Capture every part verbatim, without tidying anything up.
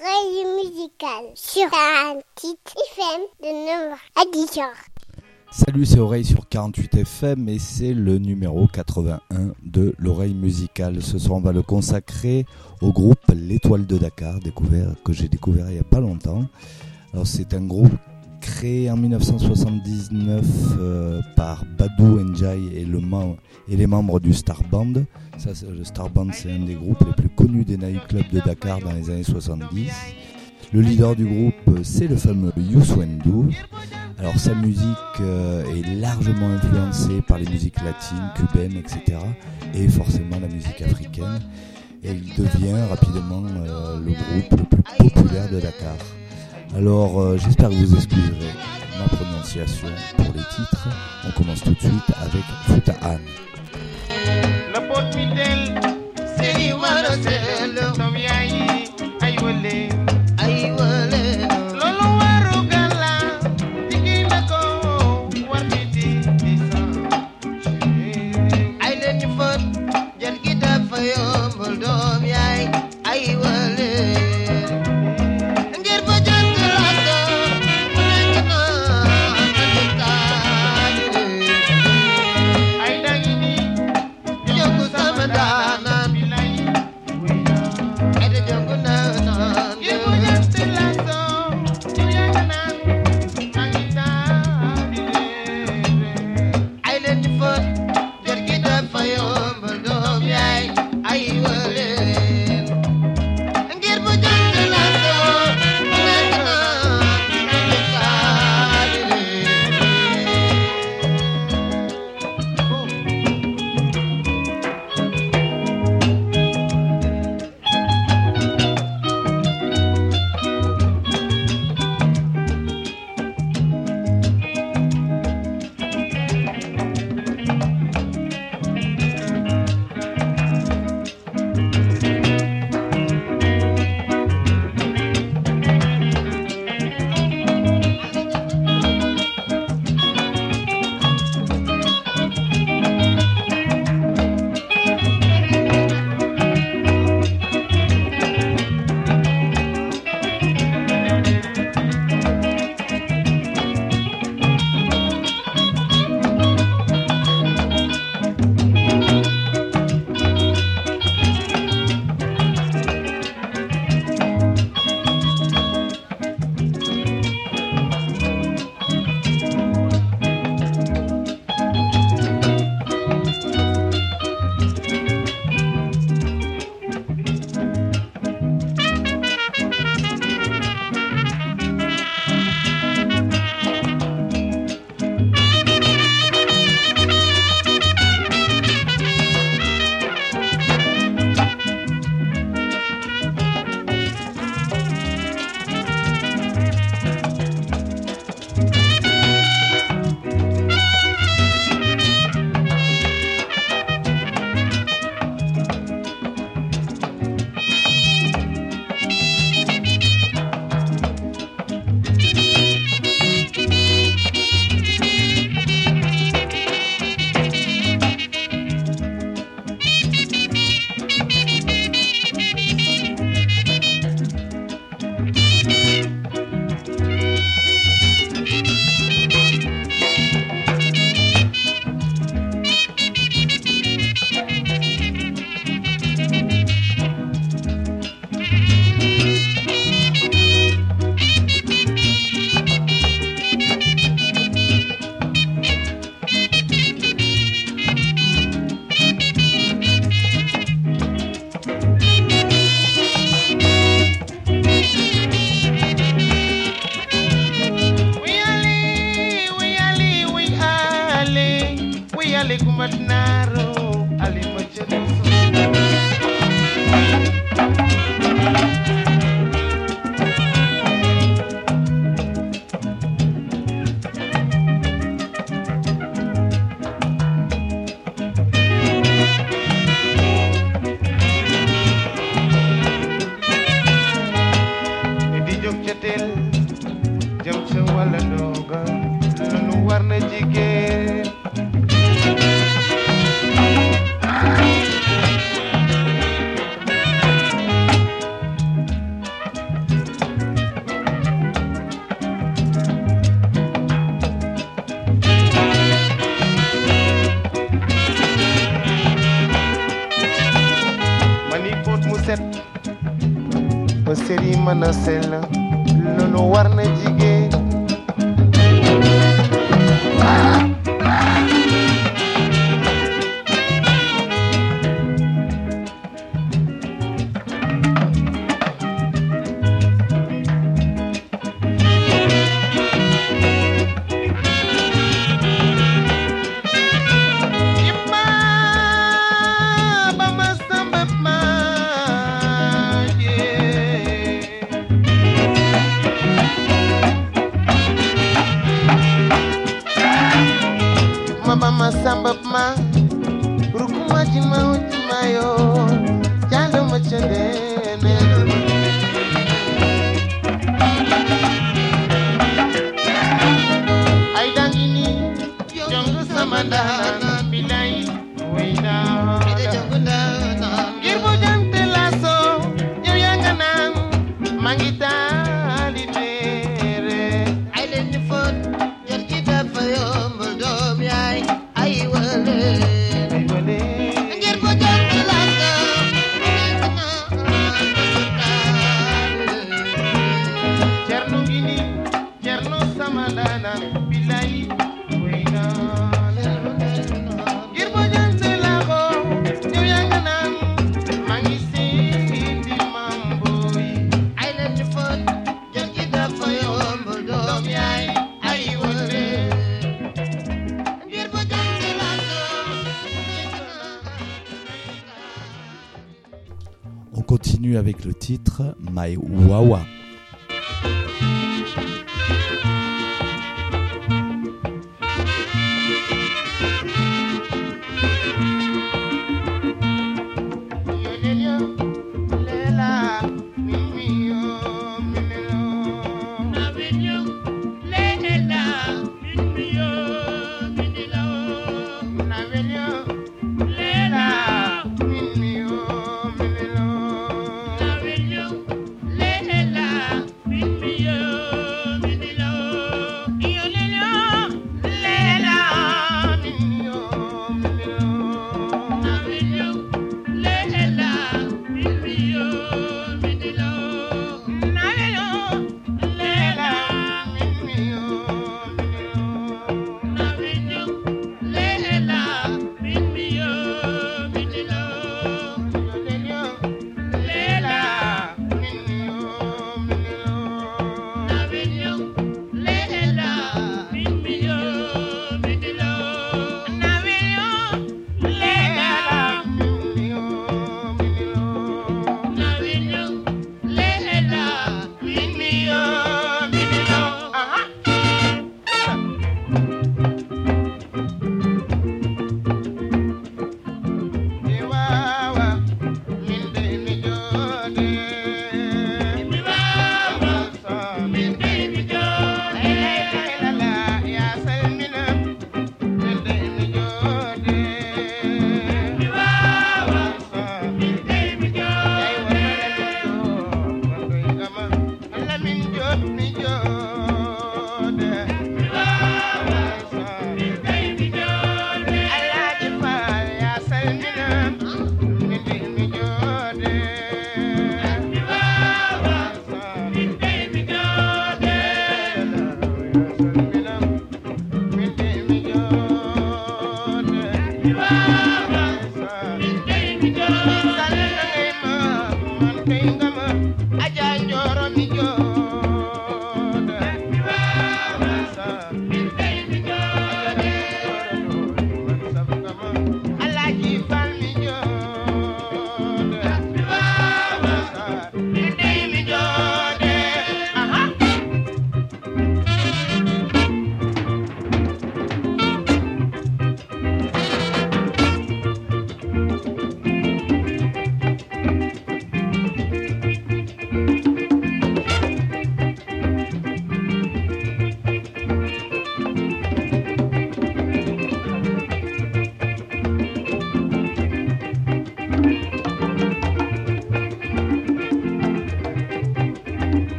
l'oreille musicale sur un titre F M de neuf heures à dix heures. Salut, c'est Oreille sur quarante-huit F M et c'est le numéro quatre-vingt-un de l'oreille musicale. Ce soir, on va le consacrer au groupe L'Étoile de Dakar, découvert, que j'ai découvert il n'y a pas longtemps. Alors, c'est un groupe créé en dix-neuf cent soixante-dix-neuf euh, par Badou Ndiaye et, le mem- et les membres du Star Band. Ça, c'est, le Star Band, c'est un des groupes les plus connus des nightclubs de Dakar dans les années soixante-dix. Le leader du groupe, c'est le fameux Youssou N'Dour. Alors sa musique euh, est largement influencée par les musiques latines, cubaines, et cetera. Et forcément la musique africaine. Et il devient rapidement euh, le groupe le plus populaire de Dakar. Alors euh, j'espère que vous excuserez ma prononciation pour les titres. On commence tout de suite avec Fouta Anne. Yeah. ba sëri mën a sell loolu war na jigéen samba ma rukuma jima jima yo jalo ma chende ne ay dangini jongu samanda bilai waina jongu girbo jante laso yow yanga nan mangita litere ay len ni fon yor ki dafa yo mbodom yaay On continue avec le titre My Wawa.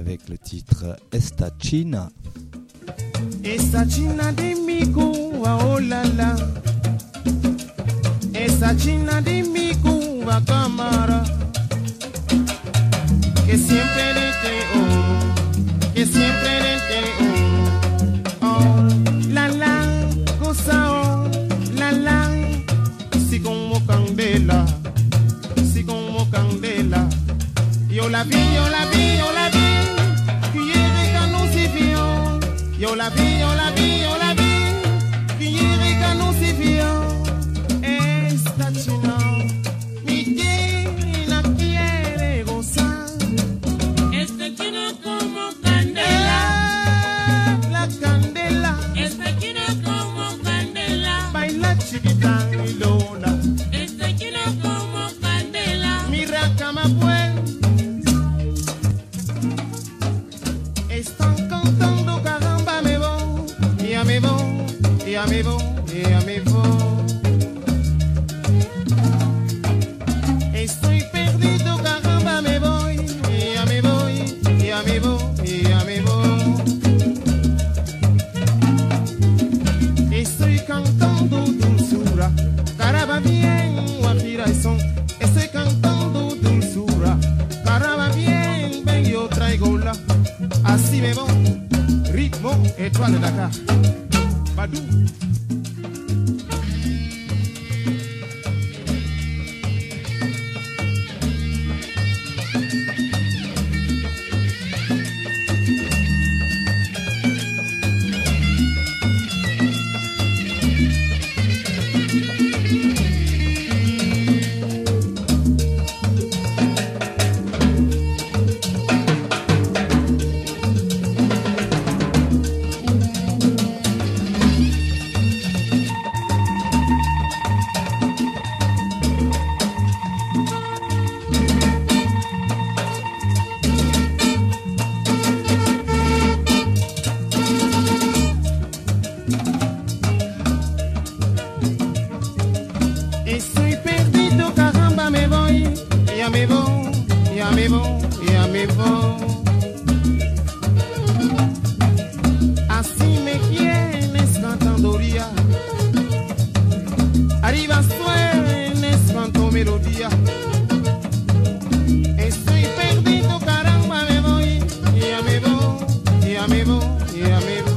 avec le titre Esta China. Esta China de mi Cuba, oh la la. Esta China de mi Cuba, cámara. Que siempre te oh, que siempre te oh, oh, la la, cosa oh, la la. Si como candela, si como candela. Yo la vi, yo la vi, yo la vi. Quiere que no se vio. Yo la vi, yo la vi, yo la vi. Quiere que no se vio. Esta China, mi China quiere gozar. Esta China como candela. La candela. Esta China como candela. Baila chiquita y Lola. Esta China como candela. Mira cama pues. Están cantando caramba me voy, y a me voy, y a me voy, y a me voy. Estoy perdido caramba me voy, y a me voy, y a me voy, y a me voy. Estoy cantando dulzura, caramba bien, guajira y son. Estoy cantando dulzura, caramba bien, ven yo traigo la. Así me voy, ritmo étoile de Dakar, Badou. Estoy perdido, caramba me voy, ya me voy, ya me voy, ya me voy. Así me tienes cantando ría, arriba suenes canto melodía. Estoy perdido, caramba me voy, ya me voy, ya me voy, ya me voy.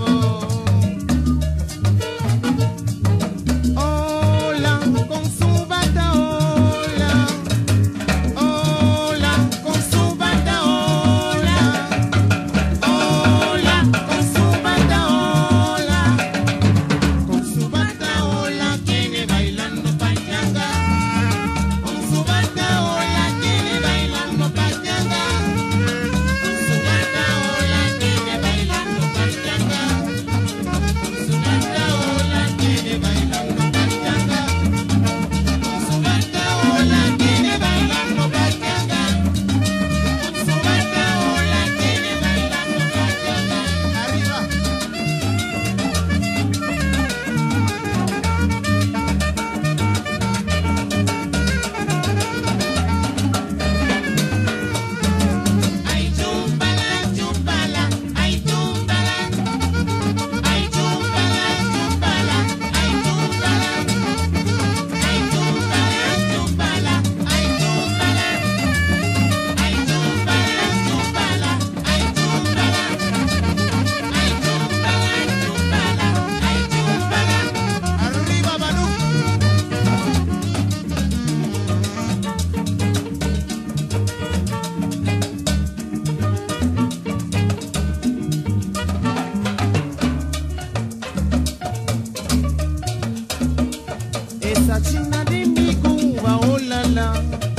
Esta China de mi Cuba, oh la la.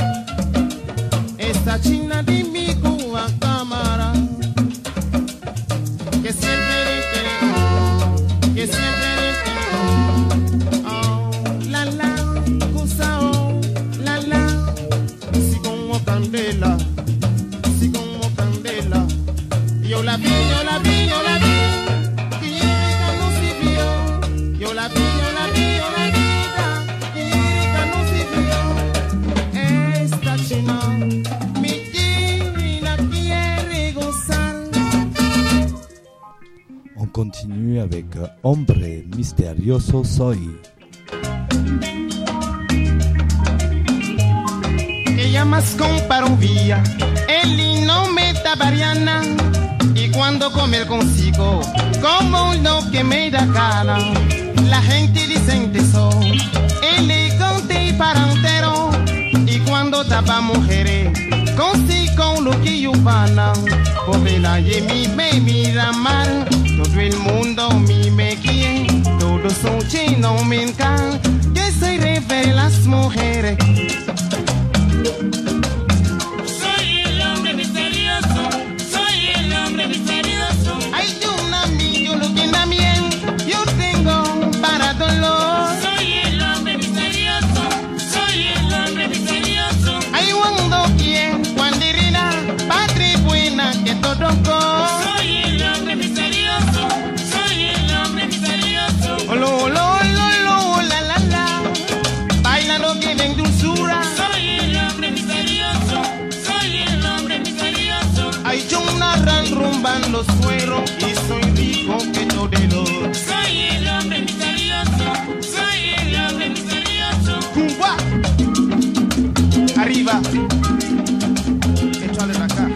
Esta China de mi Cuba, cámara. Que siempre te oh, que siempre te oh, oh, la la, cosa oh, la la. Si como candela, si como candela. Yo la vi, yo la vi, yo la vi. Que llega no se vio. Yo la vi, yo la vi, yo la vi. continue avec Hombre Misterioso Soy. Ella más compara un día, él no me tabariana. Y cuando come el consigo, como uno que me da gana. La gente decente soy, elegante y parantero. Y cuando tapa mujeres, consigo lo que yo pana. Pobre nadie mi me mira mal, todo el mundo mi me quiere. Todos son chinos, me encanta, que soy rey de las mujeres. Soy el hombre misterioso, soy el hombre misterioso. Hay un amigo lo que también yo tengo para dolor. Soy el hombre misterioso, soy el hombre misterioso. Hay cuando quien, cuando irina, padre buena que todo con. Soy el hombre misterioso, soy el hombre misterioso. Olo, olo, olo, olo, la, la, la. Bailando que ven dulzura. Soy el hombre misterioso, soy el hombre misterioso. Hay yo narran rumban los sueros y soy rico que todo el oro. Soy el hombre misterioso, soy el hombre misterioso. Cuba. Arriba. Échale la cara.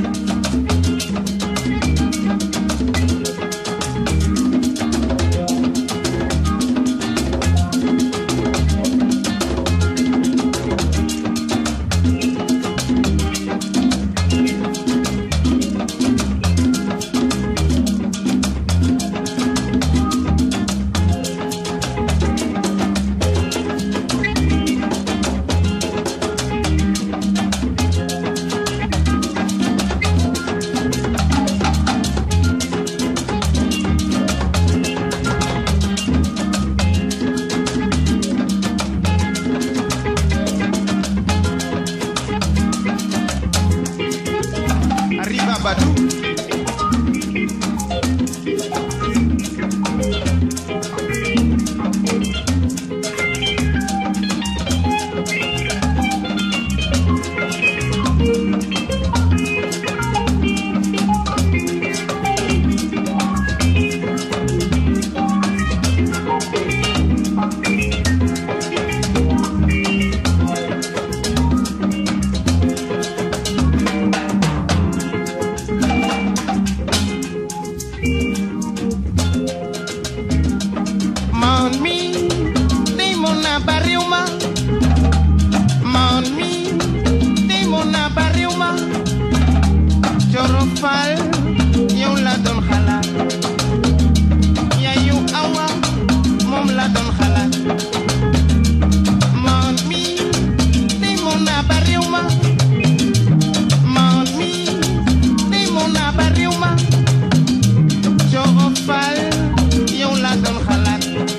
Arriba, Badu. Mami, dimo na barriuma. Mami, dimo na barriuma. Chorofal, yo la don jala. Ya yo awa, mom la don jala. Mami, dimo na barriuma. Mami, dimo na barriuma. Chorofal, yo la don jala.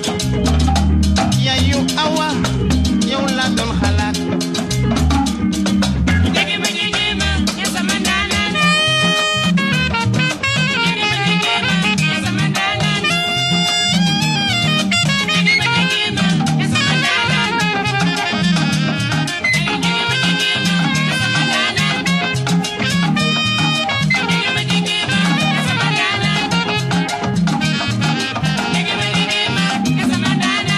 Ya yo awa, yo la don jalat. Llegueme, llegueme, esa mandana. Llegueme, llegueme, esa mandana. Llegueme, llegueme, esa mandana. Llegueme, llegueme, esa mandana. Llegueme, llegueme, esa mandana. Llegueme, llegueme, esa mandana.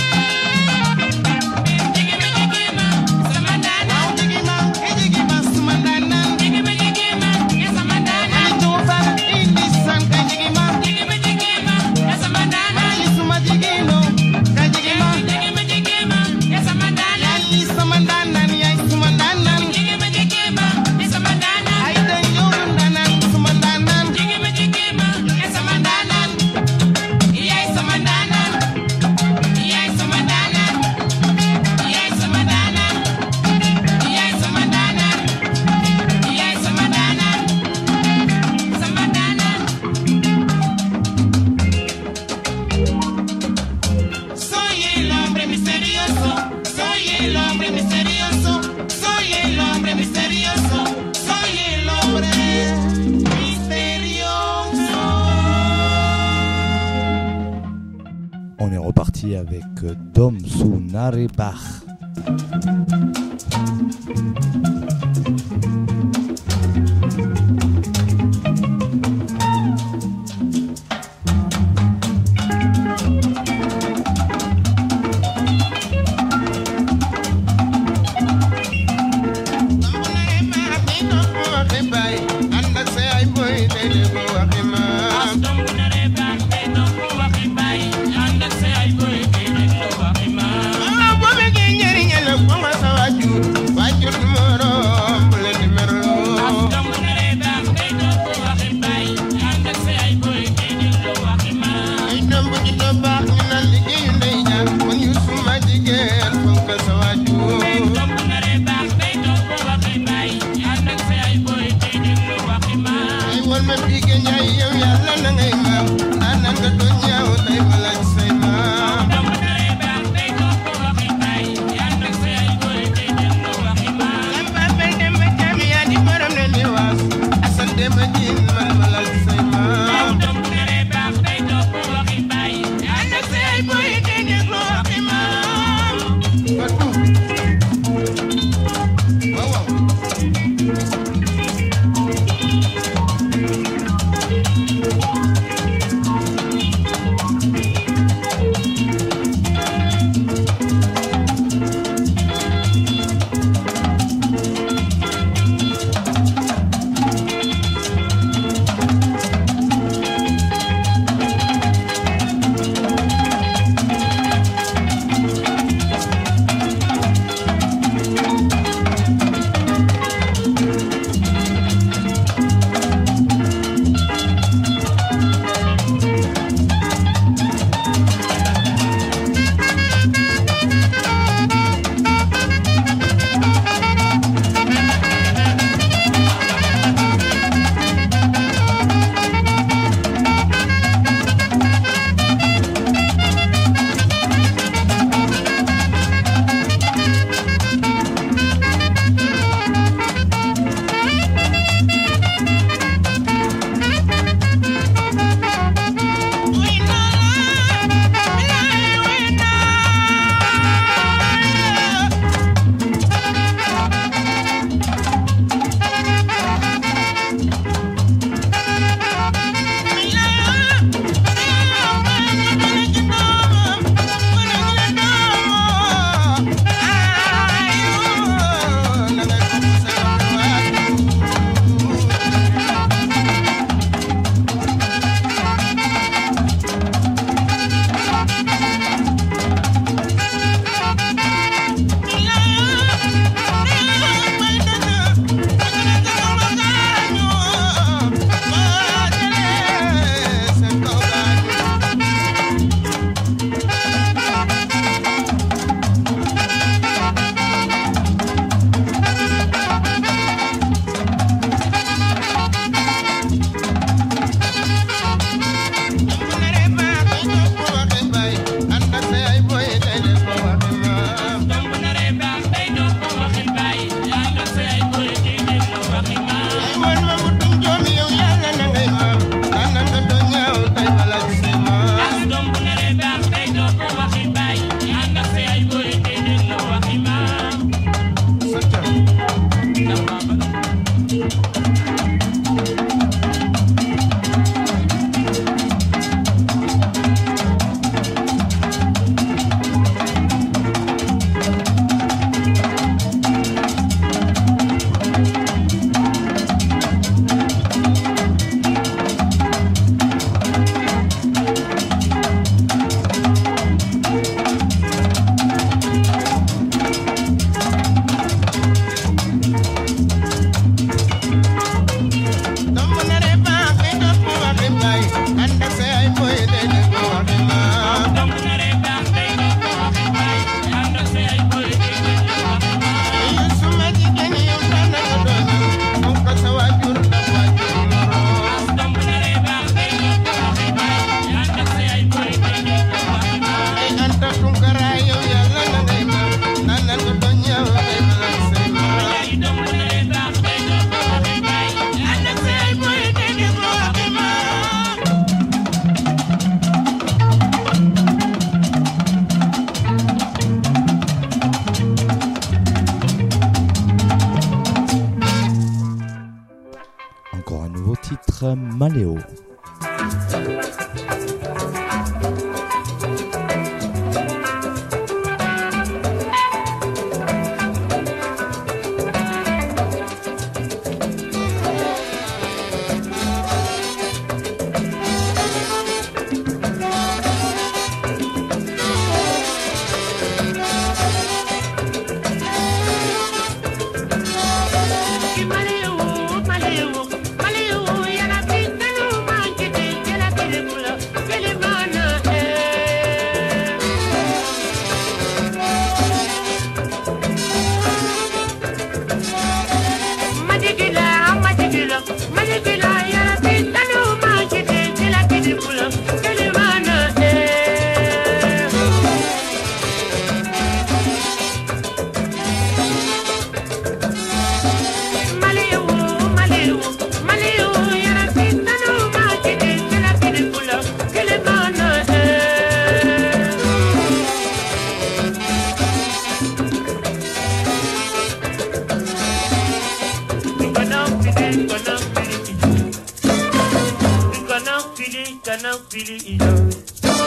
On est reparti avec Dom Sunarebach.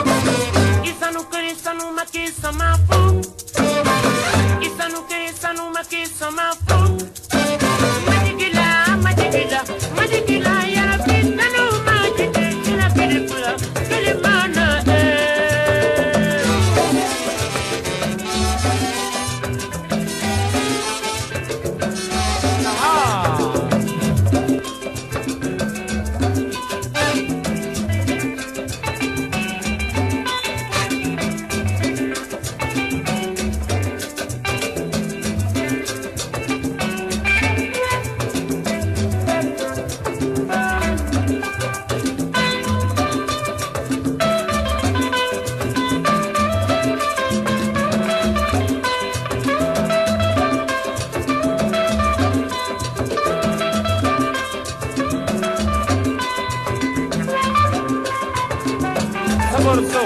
Isanu kere isanu maki samafu. Isanu kere isanu maki samafu. Majigila, majigila, majigila yara pitanu majite kila kile kula kile mana eh. Aha. Saboroso.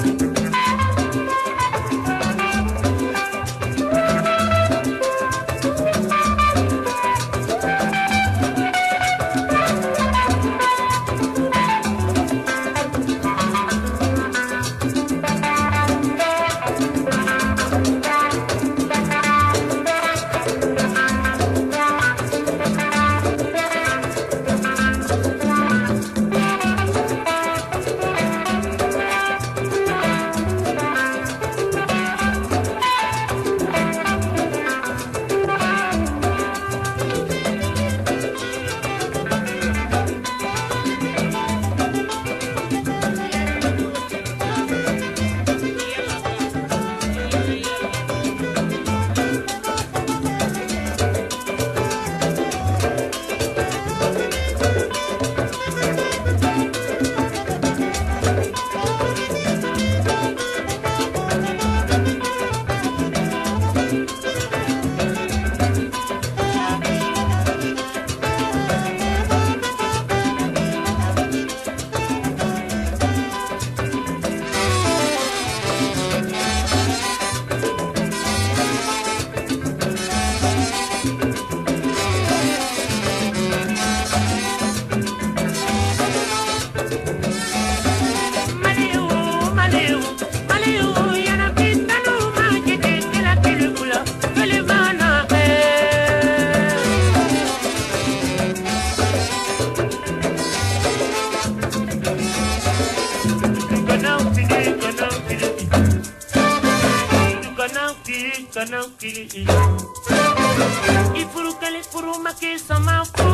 Ifurukele furuma ke samafu.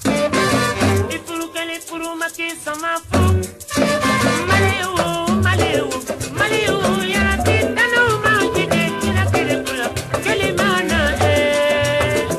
Ifurukele furuma ke samafu. Maleo, maleo, maleo yara pitanu majite kila kile kula kile mana eh.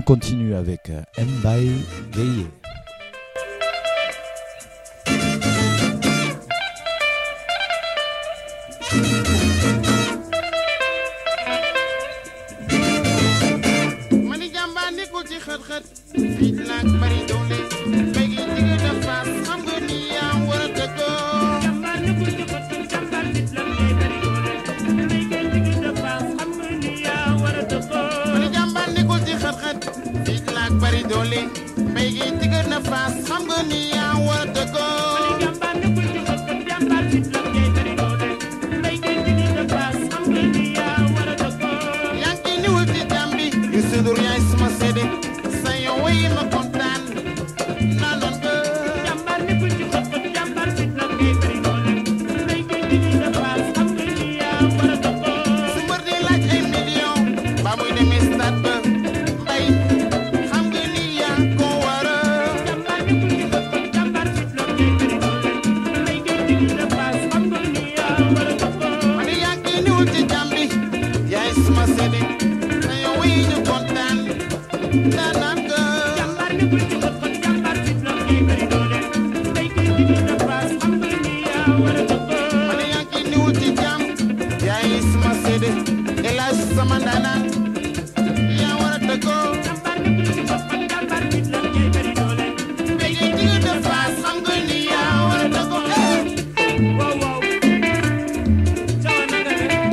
continue avec euh, Mbaye Gueye. mani jàmbaar nekkul ci xët-xët fit laak bari doole mbay gi jigéen da faas xam nga ni yaa war a dëggoo jàmbaar nekkul ci xët-xët jàmbaar fit la ngay bari doole mbay gi jigéen da faas xam nga ni yaa war a dëggoo mani jàmbaar nekkul ci xët-xët fit laak bari doole mbay gi jigéen da faas xam nga ni yaa war a dëggoo jàmbaar nekkul ci xët-xët jàmbaar fit la ngay bari doole mbay gi jigéen da faas xam nga ni yaa war a dëggoo yaa ngi niwul ci jàmbi yu sudur yaay sama sédé sa yow way ma kontaan naa noon nga jàmbaar nekkul ci xët-xët jàmbaar fit la ngay bari doole mbay gi jigéen da faas xam nga ni yaa war a dëggoo su mbër di laaj ay million ba muy demee stade ba mbay xam nga ni yaa ko war a jàmbaar nekkul ci xët-xët jàmbaar fit la ngay bari doole mbay gi jigéen da faas xam nga ni yaa war a dëggoo ma ne yaa ngi niwul ci jàmbi yaay sama sédé sa yow way ñu kontaan naa naan nga jàmbaar nekkul ci xët-xët jàmbaar fit la ngay bari doole mbay gi jigéen da faas xam nga ni yaa war a dëggoo ma ne yaa ngi niwul ci jàmm yaay sama sédé elage sama ndaanaan yaa war a dëggoo jàmbaar nekkul ci xët-xët jàmbaar fit la ngay bari doole mbay gi jigéen de Fass xam nga ni yaa war a dëggoo eh waaw waaw cawa na nga ne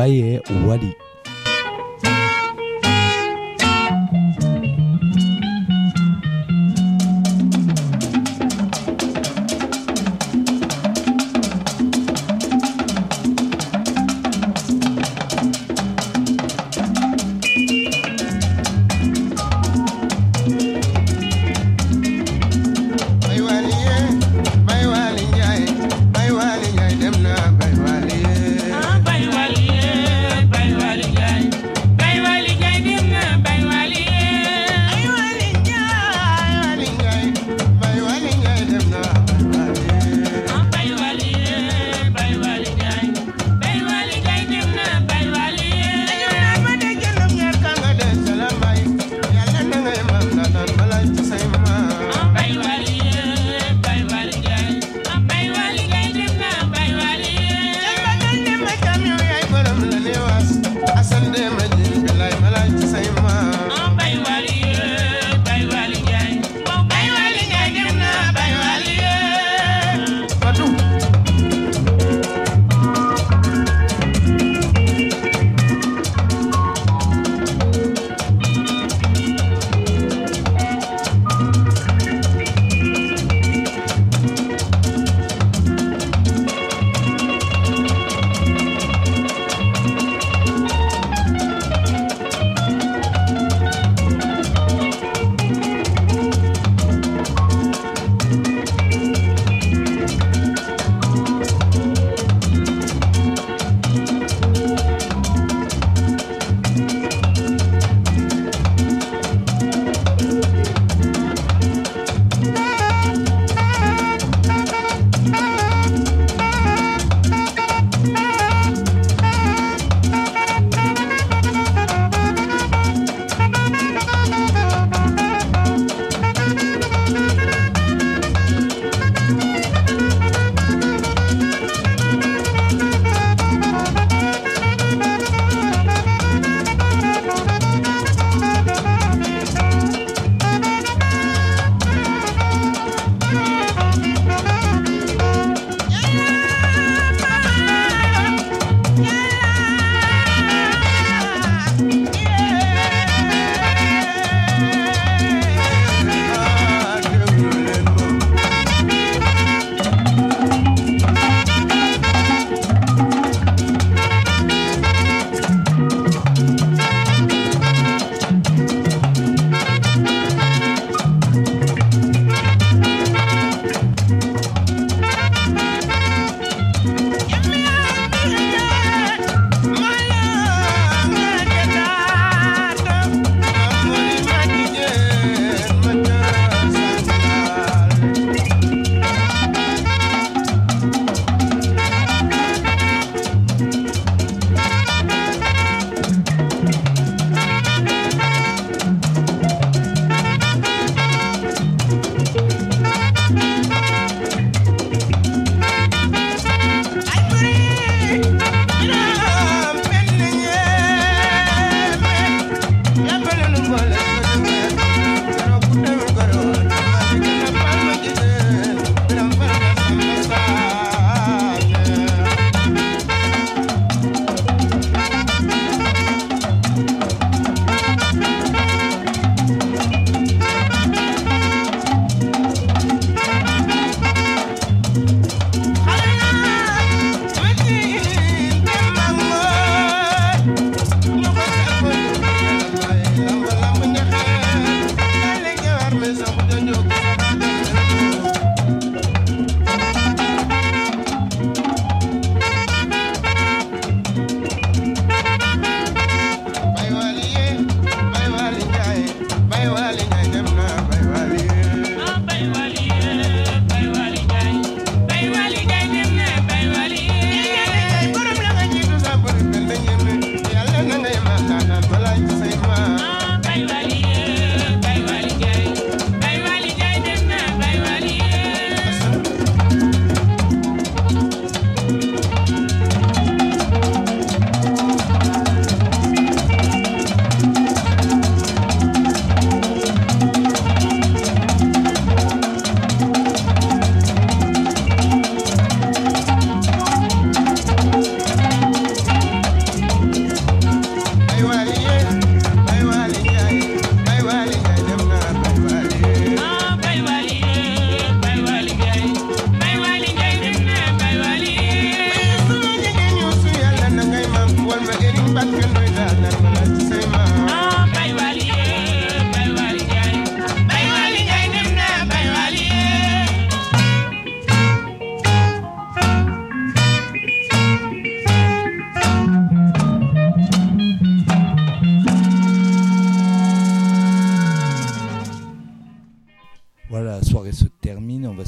Baye Wali.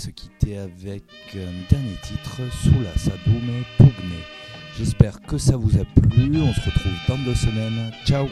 se quitter avec un dernier titre, Sula Sadume Pugne. J'espère que ça vous a plu. On se retrouve dans deux semaines. Ciao.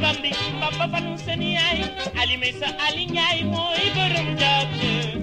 Bambi Papa Fanu seen yaay Ali Maysa Ali Njaay mooy borom jàpp